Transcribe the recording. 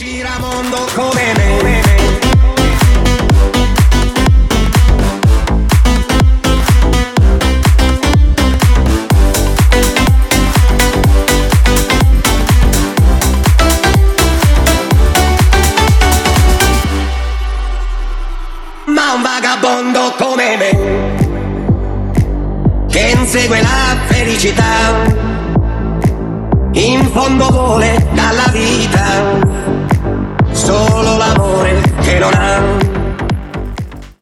giramondo come me. Ma un vagabondo come me, che insegue la felicità, in fondo vuole dalla vita solo l'amore che non ha.